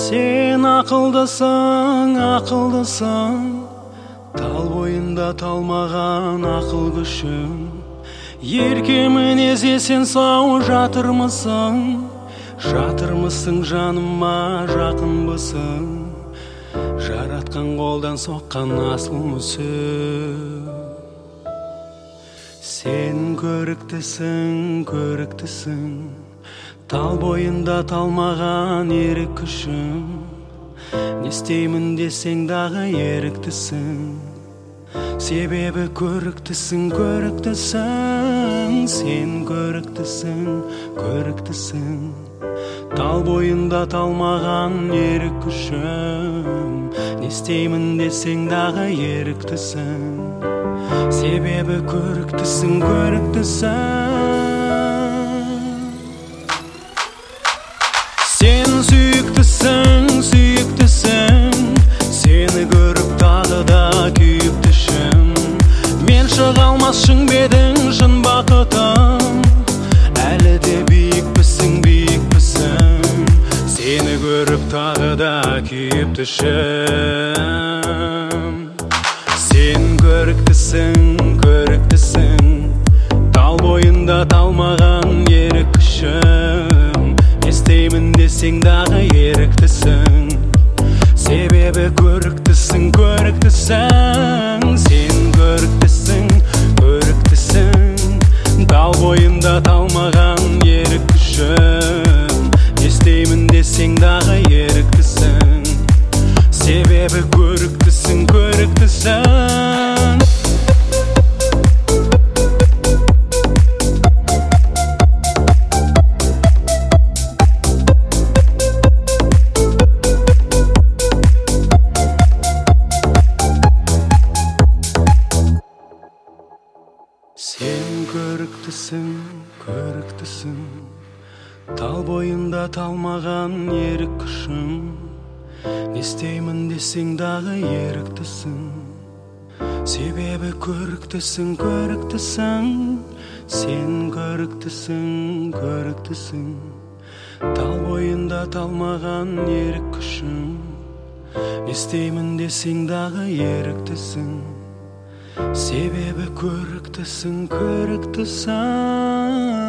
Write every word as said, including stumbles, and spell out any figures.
Сен ақылдысың, ақылдысың, тал бойында талмаған ақыл күшің. Ерке мінез есен сау жатырмысың, жатырмысың жаныма жақынбысың. Жаратқан қолдан соққан асыл мүсін. Сен көріктісің, көріктісің, тал бойында талмаған ерік күшің. Не істеймін десең дағы еріктісің, себебі көріктісің, көріктісің. Сен көріктісің, көріктісің, тал бойында талмаған ерік күшің. Не істеймін десең дағы еріктісің, себебі көріктісің, көріктісің. Сен сүйіктісің, сүйіктісің, сені көріп тағы да күйіп түшім. Мен шыға алмас шың бедің шын бақытым, әлі де биікпісің, биікпісің. Сені көріп тағы да күйіп түшім. Сен көріктісің, көріктісің, тал бойында талмаған ерік күшім. Не істеймін десең дағы еріктісің, себебі көріктісің, көріктісің. Сен көріктісің, көріктісің, тал бойында талмаған ерік күшім. Не істеймін десең дағы еріктісің, себебі көріктісің, көріктісің. Сен көріктісің, көріктісің, тал бойында талмаған ерік күшің. Не істеймін десең дағы еріктісің, себебі көріктісің, көріктісің. Сен көріктісің, көріктісің, тал бойында талмаған ерік күшің. Не істеймін десең дағы еріктісің, себебі көріктісің, көріктісің.